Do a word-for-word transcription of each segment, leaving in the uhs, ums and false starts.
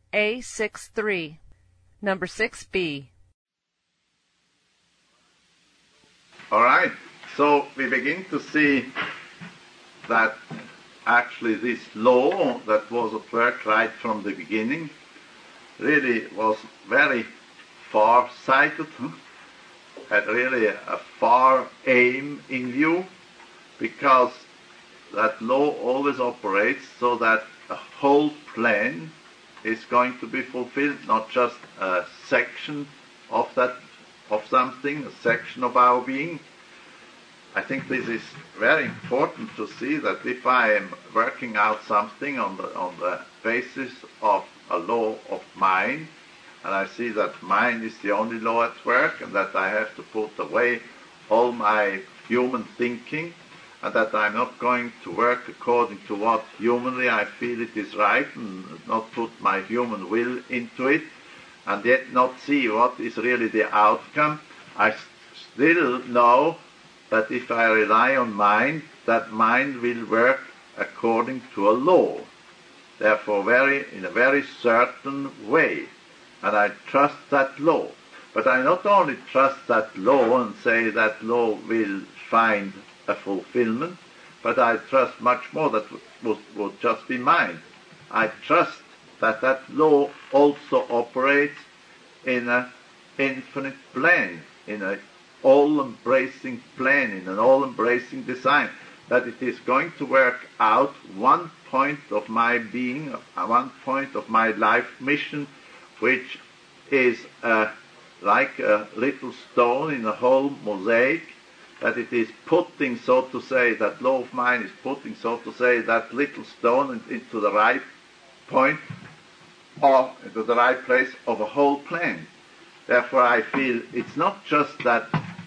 A six three. Number six B. All right, so we begin to see that actually this law that was at work right from the beginning really was very far-sighted, huh? Had really a far aim in view, because that law always operates so that a whole plan is going to be fulfilled, not just a section of that of something, a section of our being. I think this is very important to see that if I am working out something on the on the basis of a law of mind, and I see that mind is the only law at work, and that I have to put away all my human thinking, and that I'm not going to work according to what humanly I feel it is right, and not put my human will into it, and yet not see what is really the outcome, I still know that if I rely on mind, that mind will work according to a law, therefore very in a very certain way, and I trust that law. But I not only trust that law and say that law will find a fulfillment, but I trust much more that would, would just be mine. I trust that that law also operates in an infinite plan, in an all-embracing plan, in an all-embracing design, that it is going to work out one point of my being, one point of my life mission, which is uh, like a little stone in a whole mosaic, that it is putting, so to say, that law of mind is putting, so to say, that little stone into the right point, or into the right place of a whole plan. Therefore I feel it's not just that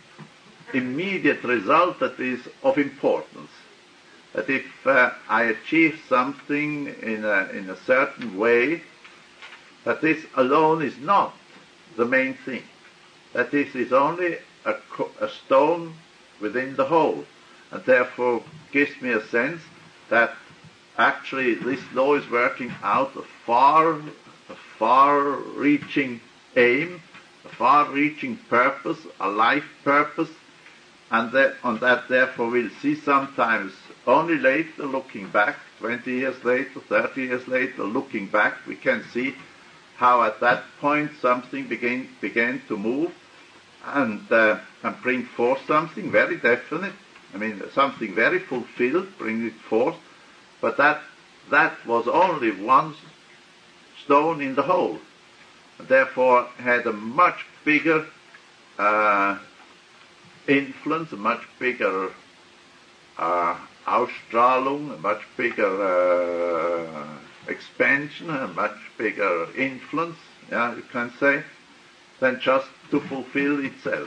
immediate result that is of importance, that if uh, I achieve something in a, in a certain way, that this alone is not the main thing, that this is only a, a stone within the whole, and therefore gives me a sense that actually this law is working out a far, a far-reaching aim, a far-reaching purpose, a life purpose, and that, on that therefore we'll see sometimes only later looking back, twenty years later, thirty years later, looking back, we can see how at that point something began, began to move and, uh, and bring forth something very definite. I mean, something very fulfilled, bring it forth, but that, that was only one stone in the whole, and therefore had a much bigger uh, influence, a much bigger uh, Ausstrahlung, a much bigger uh, expansion, a much bigger influence, yeah, you can say, than just to fulfill itself.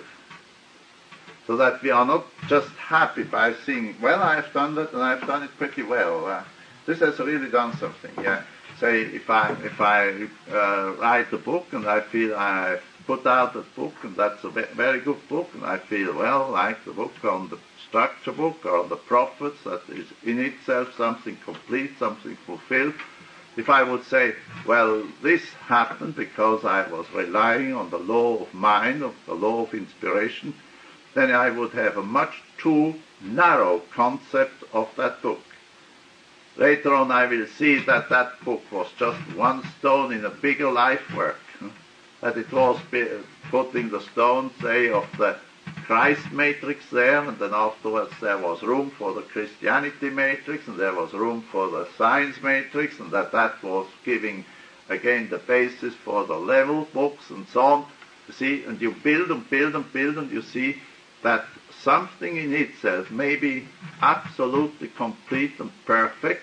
So that we are not just happy by seeing, well, I have done that and I have done it pretty well. Uh, this has really done something, yeah. Say, if I if I uh, write a book and I feel I've put out a book and that's a very good book, and I feel, well, like the book on the structure book or on the prophets, that is in itself something complete, something fulfilled. If I would say, well, this happened because I was relying on the law of mind, of the law of inspiration, then I would have a much too narrow concept of that book. Later on I will see that that book was just one stone in a bigger life work, that it was putting the stone, say, of the Christ matrix there, and then afterwards there was room for the Christianity matrix, and there was room for the science matrix, and that that was giving again the basis for the level books and so on. You see, and you build and build and build, and you see that something in itself may be absolutely complete and perfect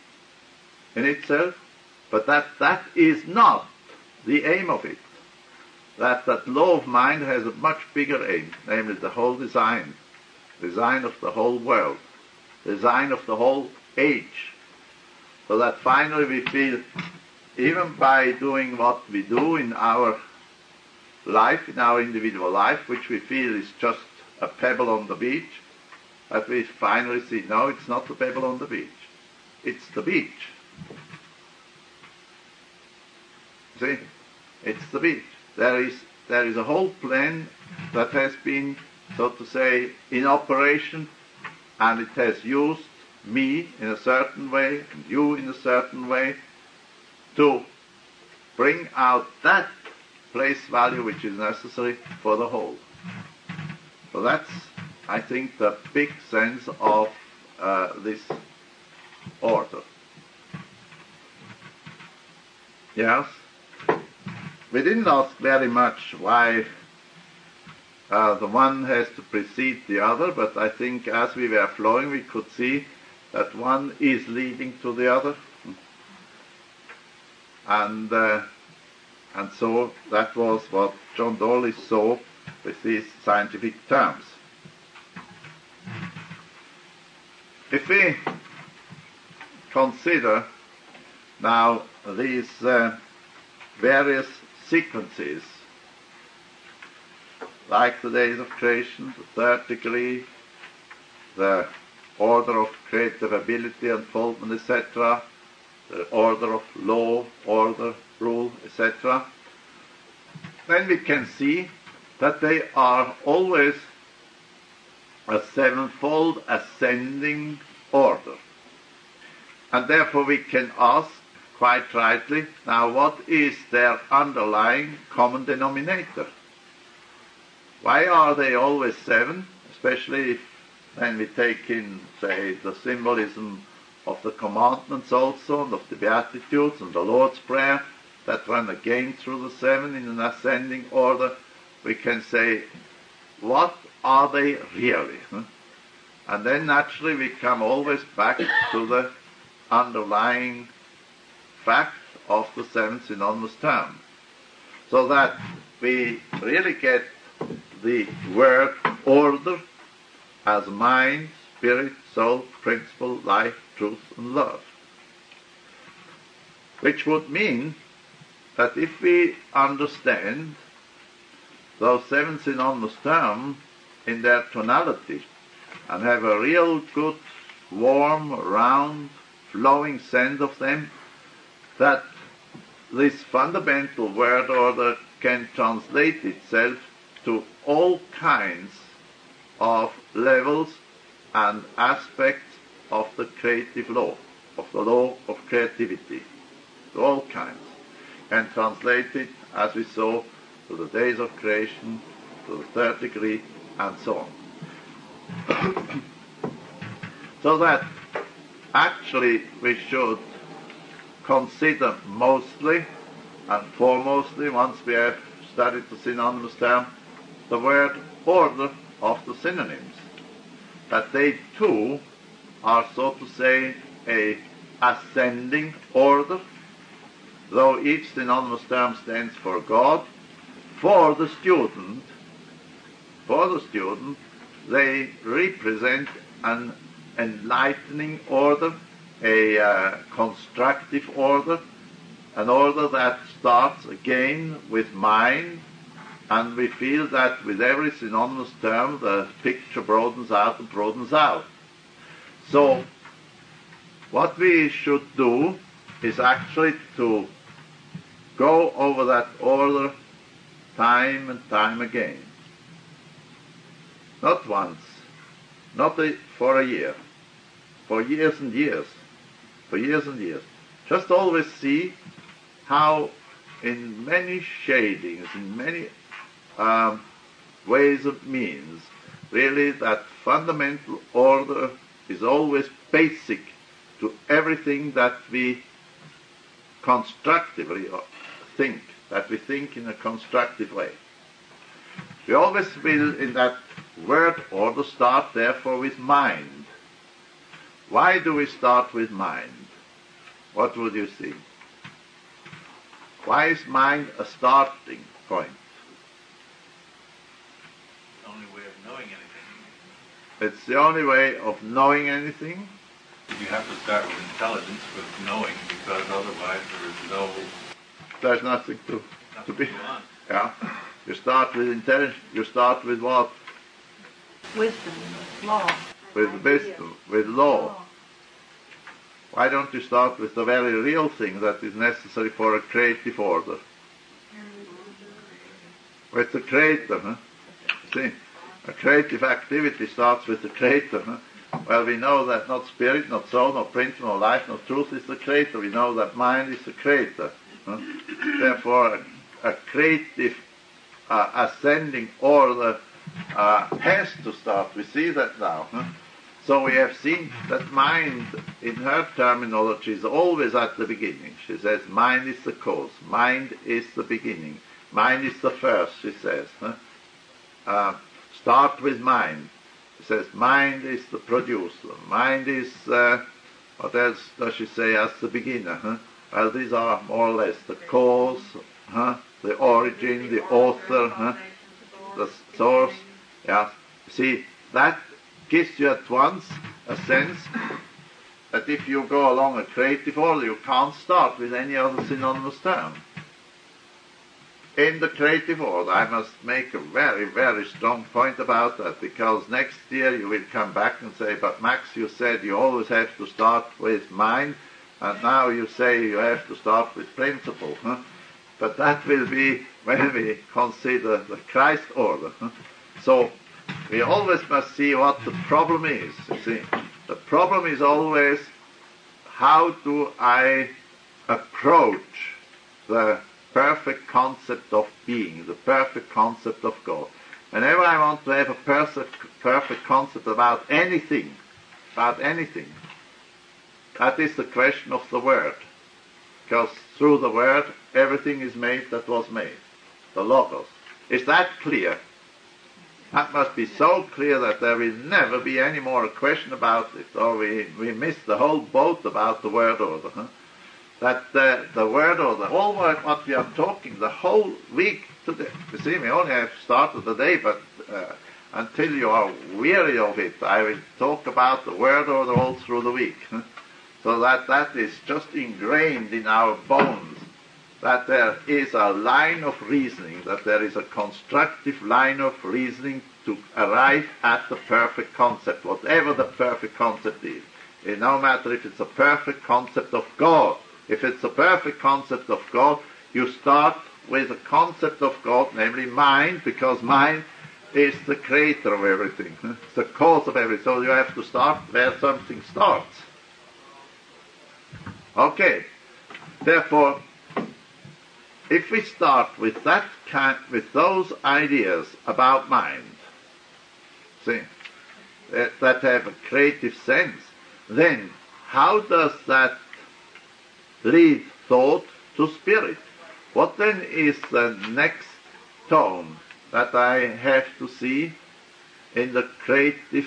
in itself, but that that is not the aim of it. That that law of mind has a much bigger aim, namely the whole design, design of the whole world, design of the whole age, so that finally we feel, even by doing what we do in our life, in our individual life, which we feel is just a pebble on the beach, that we finally see, no, it's not the pebble on the beach, it's the beach. see, it's the beach. There is there is a whole plan that has been, so to say, in operation, and it has used me in a certain way and you in a certain way to bring out that place value which is necessary for the whole. So that's, I think, the big sense of uh, this order. Yes? We didn't ask very much why uh, the one has to precede the other, but I think as we were flowing we could see that one is leading to the other. And uh, and so that was what John Dolly saw with these scientific terms. If we consider now these uh, various sequences, like the days of creation, the third degree, the order of creative ability, unfoldment, et cetera, the order of law, order, rule, et cetera, then we can see that they are always a sevenfold ascending order. And therefore we can ask quite rightly, now what is their underlying common denominator? Why are they always seven, especially if when we take in, say, the symbolism of the commandments also, and of the Beatitudes and the Lord's Prayer, that run again through the seven in an ascending order, we can say, what are they really? And then naturally we come always back to the underlying fact of the seven synonymous terms, so that we really get the word order as mind, spirit, soul, principle, life, truth, and love. Which would mean that if we understand those seven synonymous terms in their tonality and have a real good, warm, round, flowing sense of them, that this fundamental word order can translate itself to all kinds of levels and aspects of the creative law, of the law of creativity, to all kinds, and translate it, as we saw, to the days of creation, to the third degree, and so on. So that actually we should consider mostly and foremostly, once we have studied the synonymous term, the word order of the synonyms, that they too are, so to say, a ascending order, though each synonymous term stands for God. For the student, for the student, they represent an enlightening order, a uh, constructive order, an order that starts again with mind, and we feel that with every synonymous term the picture broadens out and broadens out. So what we should do is actually to go over that order time and time again. Not once, not a, for a year, for years and years, for years and years. Just always see how in many shadings, in many um, ways and means, really that fundamental order is always basic to everything that we constructively think, that we think in a constructive way. We always will, in that word order, start therefore with mind. Why do we start with mind? What would you think? Why is mind a starting point? The only way of knowing anything. It's the only way of knowing anything. You have to start with intelligence, with knowing, because otherwise there is no... There's nothing to, nothing to be... to go on. Yeah. You start with intelligence. You start with what? Wisdom, law. With wisdom, with law. Why don't you start with the very real thing that is necessary for a creative order? with the Creator. Huh? See, a creative activity starts with the Creator. Huh? Well, we know that not spirit, not soul, not principle, not life, not truth is the Creator. We know that mind is the Creator. Huh? Therefore, a, a creative uh, ascending order uh, has to start. We see that now. Huh? So we have seen that mind, in her terminology, is always at the beginning. She says mind is the cause, mind is the beginning, mind is the first, she says. Huh? Uh, start with mind. She says mind is the producer, mind is, uh, what else does she say as the beginner? Huh? Well, these are more or less the cause, huh? The origin, the author, huh? The source. Yeah. See, that gives you at once a sense that if you go along a creative order, you can't start with any other synonymous term. In the creative order, I must make a very, very strong point about that, because next year you will come back and say, but Max, you said you always have to start with mind, and now you say you have to start with principle. Huh? But that will be when we consider the Christ order. Huh? So, we always must see what the problem is, you see. The problem is always, how do I approach the perfect concept of being, the perfect concept of God? Whenever I want to have a perfect, perfect concept about anything, about anything, that is the question of the Word. Because through the Word, everything is made that was made. The Logos. Is that clear? That must be so clear that there will never be any more a question about it, or we, we miss the whole boat about the word order. Huh? That uh, the word order, all what, what we are talking, the whole week today, you see, we only have started the day, but uh, until you are weary of it, I will talk about the word order all through the week. Huh? So that that is just ingrained in our bones, that there is a line of reasoning, that there is a constructive line of reasoning to arrive at the perfect concept, whatever the perfect concept is. It no matter if it's a perfect concept of God. If it's a perfect concept of God, you start with a concept of God, namely mind, because mind is the creator of everything. It's the cause of everything. So you have to start where something starts. Okay. Therefore, if we start with that kind, with those ideas about mind, see, that, that have a creative sense, then how does that lead thought to spirit? What then is the next tone that I have to see in the creative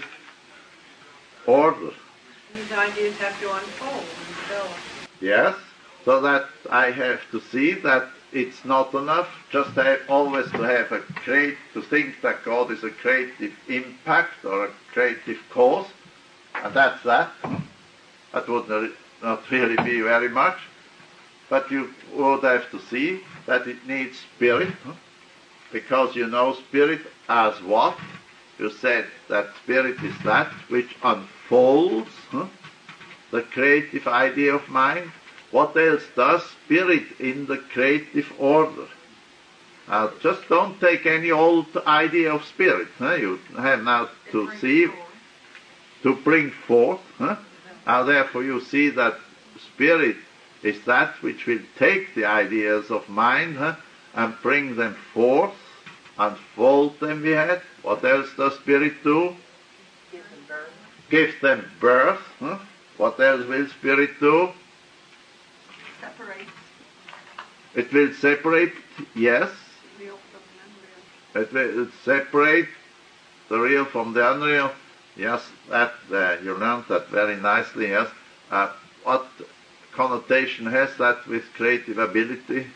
order? These ideas have to unfold and develop. Yes, so that I have to see that it's not enough just to have, always to have a create, to think that God is a creative impact or a creative cause, and that's that. That would not really be very much. But you would have to see that it needs spirit, because you know spirit as what? You said that spirit is that which unfolds huh? the creative idea of mind. What else does spirit in the creative order? Now, just don't take any old idea of spirit. Huh? You have now to see, to bring forth. Huh? Now, therefore, you see that spirit is that which will take the ideas of mind huh? and bring them forth, unfold them, we had. What else does spirit do? Give them birth. Give them birth. Huh? What else will spirit do? Separate. It will separate, yes. Real from the unreal. It will separate the real from the unreal. Yes, that uh, you learned that very nicely, yes. Uh, what connotation has that with creative ability?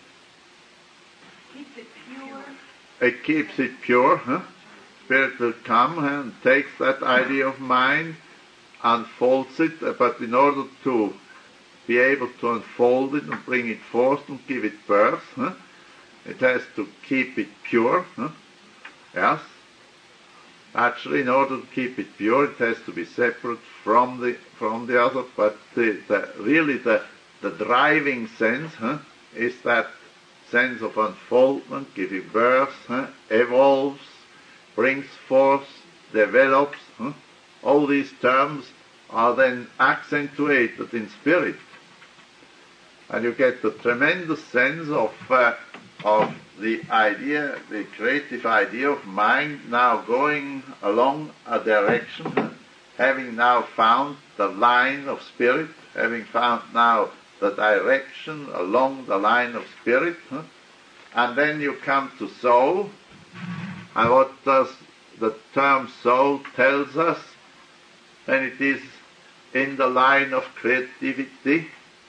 Keep it pure. It keeps it pure. Huh? Spirit will come and takes that idea of mind, unfolds it, uh, but in order to be able to unfold it and bring it forth and give it birth, huh? It has to keep it pure. Huh? Yes. Actually, in order to keep it pure, it has to be separate from the from the other. But the, the really the the driving sense huh, is that sense of unfoldment, giving birth, huh? evolves, brings forth, develops. Huh? All these terms are then accentuated in spirit. And you get the tremendous sense of, uh, of the idea, the creative idea of mind now going along a direction, huh? having now found the line of spirit, having found now the direction along the line of spirit, huh? and then you come to soul, and what does the term soul tells us? Then it is in the line of creativity.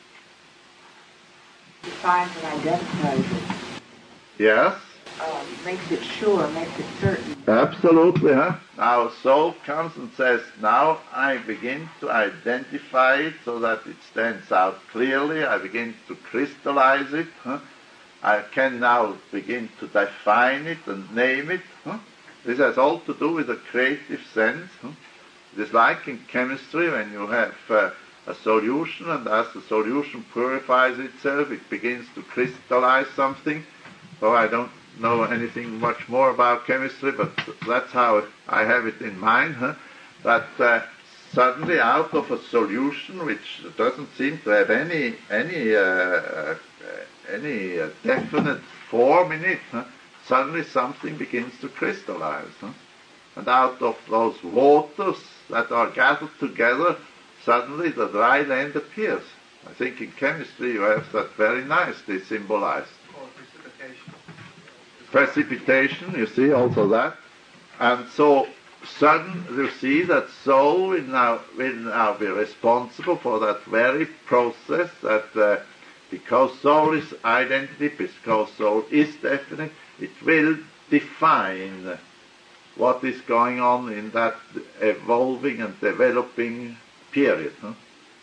Defines and identifies it. Yes? Um, makes it sure, makes it certain. Absolutely, huh? Now soul comes and says, now I begin to identify it so that it stands out clearly. I begin to crystallize it. Huh? I can now begin to define it and name it. Huh? This has all to do with a creative sense. Huh? It is like in chemistry when you have uh, a solution, and as the solution purifies itself, it begins to crystallize something. So I don't know anything much more about chemistry, but that's how I have it in mind, huh? that uh, suddenly out of a solution which doesn't seem to have any any uh, uh, any uh, definite form in it, huh? suddenly something begins to crystallize. Huh? And out of those waters that are gathered together, suddenly the dry land appears. I think in chemistry you have that very nicely symbolized. Or precipitation. Precipitation, you see also that. And so sudden you see that soul will now, will now be responsible for that very process, that uh, because soul is identity, because soul is definite, it will define what is going on in that evolving and developing period. Huh?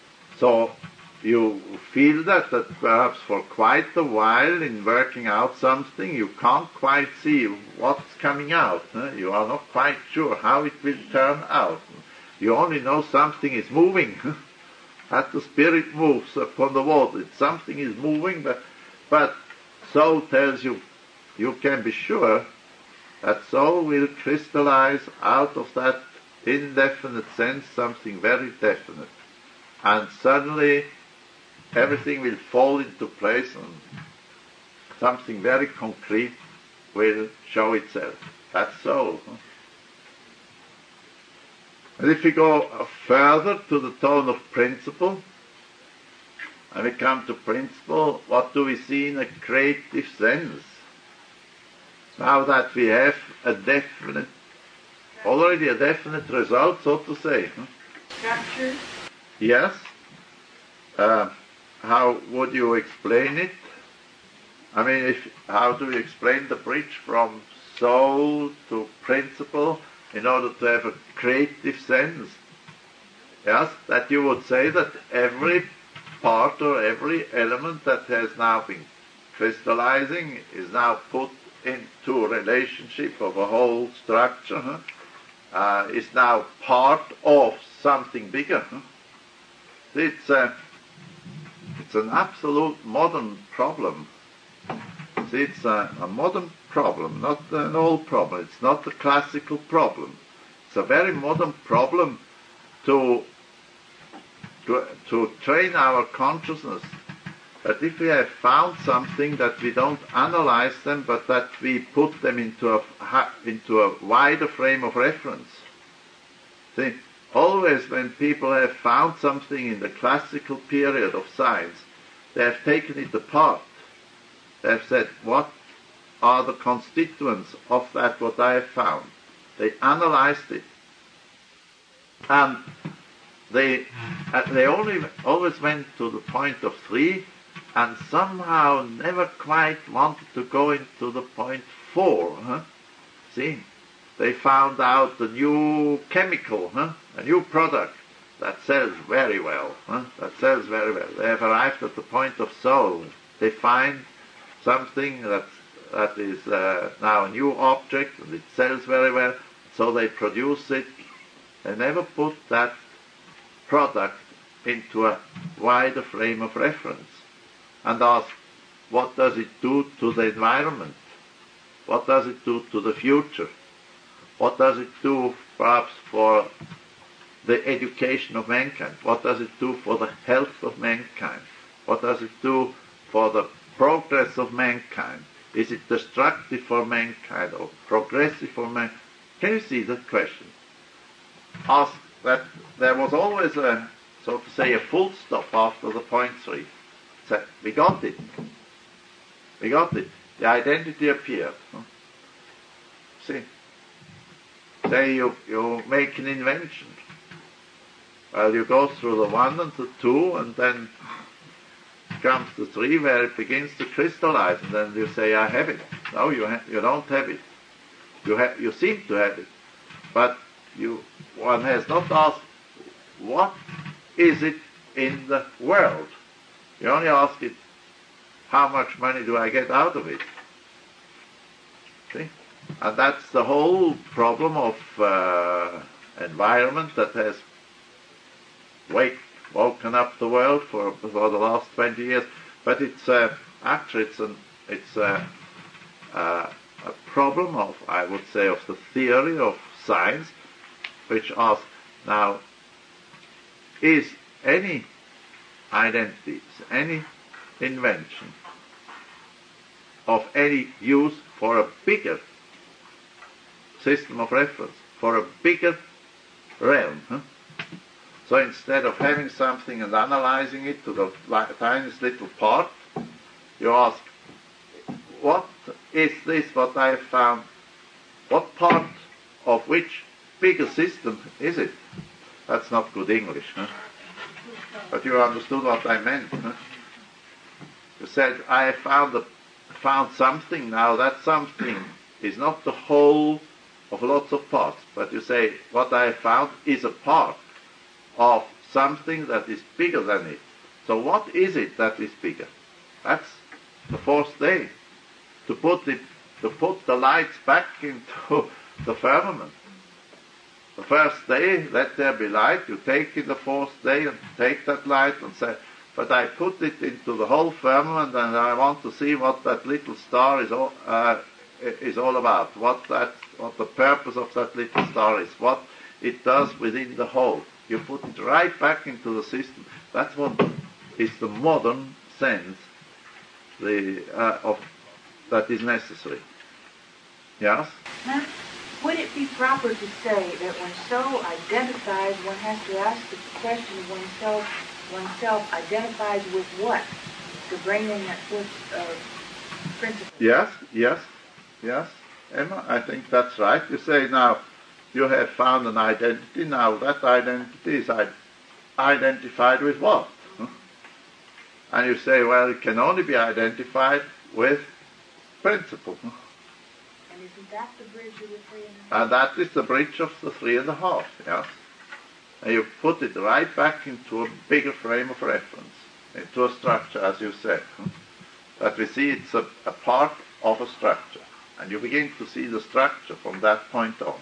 So you feel that, that perhaps for quite a while in working out something, you can't quite see what's coming out. Huh? You are not quite sure how it will turn out. You only know something is moving. Huh? As the spirit moves upon the water, something is moving, but, but soul tells you, you can be sure that soul will crystallize out of that indefinite sense something very definite. And suddenly everything will fall into place and something very concrete will show itself. That's soul. Huh? And if we go further to the tone of principle, and we come to principle, what do we see in a creative sense? Now that we have a definite, already a definite result, so to say. Huh? Structure. Yes. Uh, how would you explain it? I mean, if, how do you explain the bridge from soul to principle in order to have a creative sense? Yes, that you would say that every part or every element that has now been crystallizing is now put into a relationship of a whole structure, huh? uh, is now part of something bigger. Huh? It's, uh, it's an absolute modern problem. See, it's a, a modern problem, not an old problem. It's not a classical problem. It's a very modern problem to, to, to train our consciousness. But if we have found something, that we don't analyze them, but that we put them into a, into a wider frame of reference. See, always when people have found something in the classical period of science, they have taken it apart. They have said, what are the constituents of that what I have found? They analyzed it. And they, uh, they only always went to the point of three, and somehow never quite wanted to go into the point four. Huh? See, they found out a new chemical, huh? a new product that sells very well. Huh? That sells very well. They have arrived at the point of soul. They find something that that is uh, now a new object, and it sells very well. So they produce it. They never put that product into a wider frame of reference and ask, what does it do to the environment? What does it do to the future? What does it do perhaps for the education of mankind? What does it do for the health of mankind? What does it do for the progress of mankind? Is it destructive for mankind or progressive for mankind? Can you see that question? Ask that there was always a, so to say, a full stop after the point three. So we got it. We got it. The identity appeared. See? Say you, you make an invention. Well, you go through the one and the two, and then comes the three where it begins to crystallize, and then you say, I have it. No, you, ha- you don't have it. You, ha- you seem to have it. But you, one has not asked, what is it in the world? You only ask it, how much money do I get out of it? See? And that's the whole problem of uh, environment that has wake, woken up the world for, for the last twenty years. But it's uh, actually it's an it's a, uh, a problem of, I would say, of the theory of science, which asks now, is any identity, any invention of any use for a bigger system of reference, for a bigger realm? Huh? So instead of having something and analyzing it to the tiniest little part, you ask, what is this what I have found? What part of which bigger system is it? That's not good English, huh? But you understood what I meant. Huh? You said, I have found, a, found something. Now that something is not the whole of lots of parts, but you say, what I have found is a part of something that is bigger than it. So what is it that is bigger? That's the fourth day. To put it, to put the lights back into the firmament. The first day, let there be light. You take in the fourth day and take that light and say, but I put it into the whole firmament, and I want to see what that little star is all, uh, is all about. What that, what the purpose of that little star is. What it does within the whole. You put it right back into the system. That's what is the modern sense the, uh, of that is necessary. Yes? Now, would it be proper to say that when so identifies, one has to ask the question of oneself, oneself identifies with what? To bring in that first uh, principle. Yes, yes, yes. Emma, I think that's right. You say now, you have found an identity. Now that identity is identified with what? Huh? And you say, well, it can only be identified with principle. Huh? And isn't that the bridge of the three and a half? And that is the bridge of the three and a half, yes. And you put it right back into a bigger frame of reference, into a structure, as you said. Huh? That we see it's a, a part of a structure. And you begin to see the structure from that point on.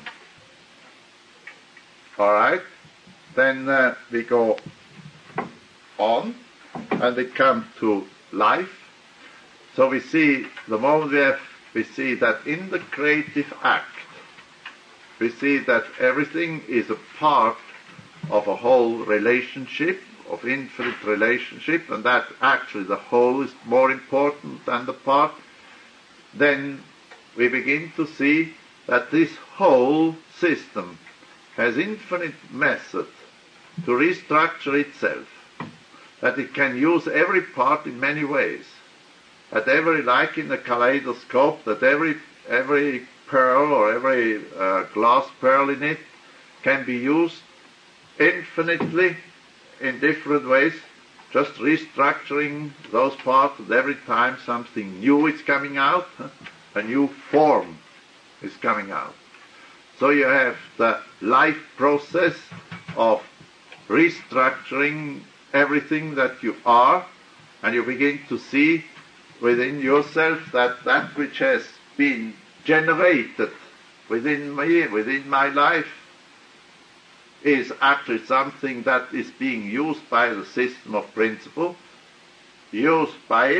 All right, then uh, we go on, and we come to life. So we see, the moment we have, we see that in the creative act, we see that everything is a part of a whole relationship, of infinite relationship, and that actually the whole is more important than the part. Then we begin to see that this whole system has infinite method to restructure itself, that it can use every part in many ways, that every, like in a kaleidoscope, that every every pearl or every uh, glass pearl in it can be used infinitely in different ways, just restructuring those parts, and every time something new is coming out, a new form is coming out. So you have the life process of restructuring everything that you are, and you begin to see within yourself that that which has been generated within me, within my life, is actually something that is being used by the system of principle, used by it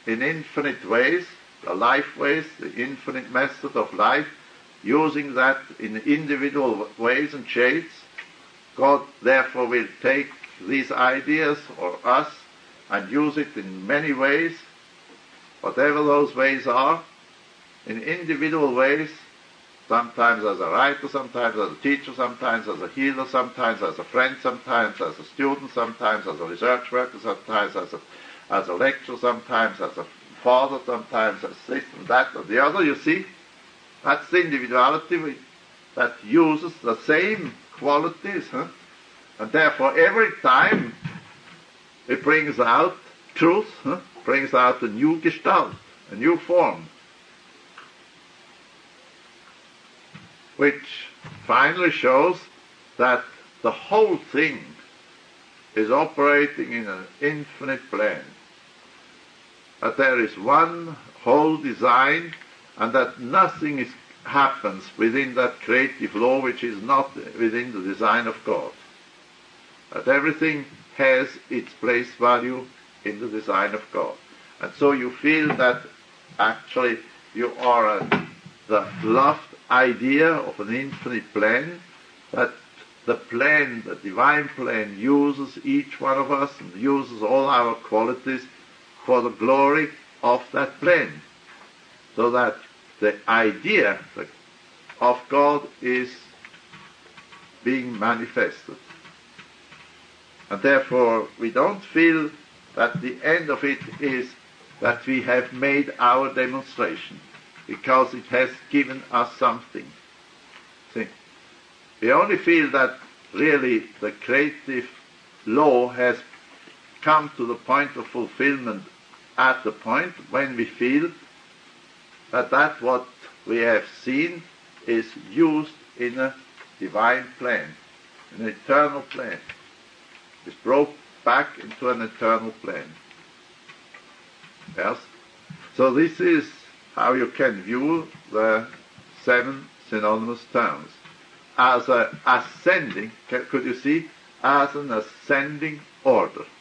in infinite ways, the life ways, the infinite method of life, using that in individual ways and shades. God therefore will take these ideas or us and use it in many ways, whatever those ways are, in individual ways, sometimes as a writer, sometimes as a teacher, sometimes as a healer, sometimes as a friend, sometimes as a student, sometimes as a research worker, sometimes as a, as a lecturer, sometimes as a father, sometimes as this and that or the other. You see, that's the individuality that uses the same qualities, huh? And therefore every time it brings out truth, huh? Brings out a new gestalt, a new form, which finally shows that the whole thing is operating in an infinite plane, that there is one whole design, and that nothing is, happens within that creative law which is not within the design of God, that everything has its place value in the design of God. And so you feel that actually you are a, the loved idea of an infinite plan, that the plan, the divine plan, uses each one of us and uses all our qualities for the glory of that plan, so that the idea of God is being manifested. And therefore we don't feel that the end of it is that we have made our demonstration, because it has given us something. See? We only feel that really the creative law has come to the point of fulfillment at the point when we feel that that what we have seen is used in a divine plan, an eternal plan. It's brought back into an eternal plan. Yes? So this is how you can view the seven synonymous terms. As a ascending, could you see, as an ascending order.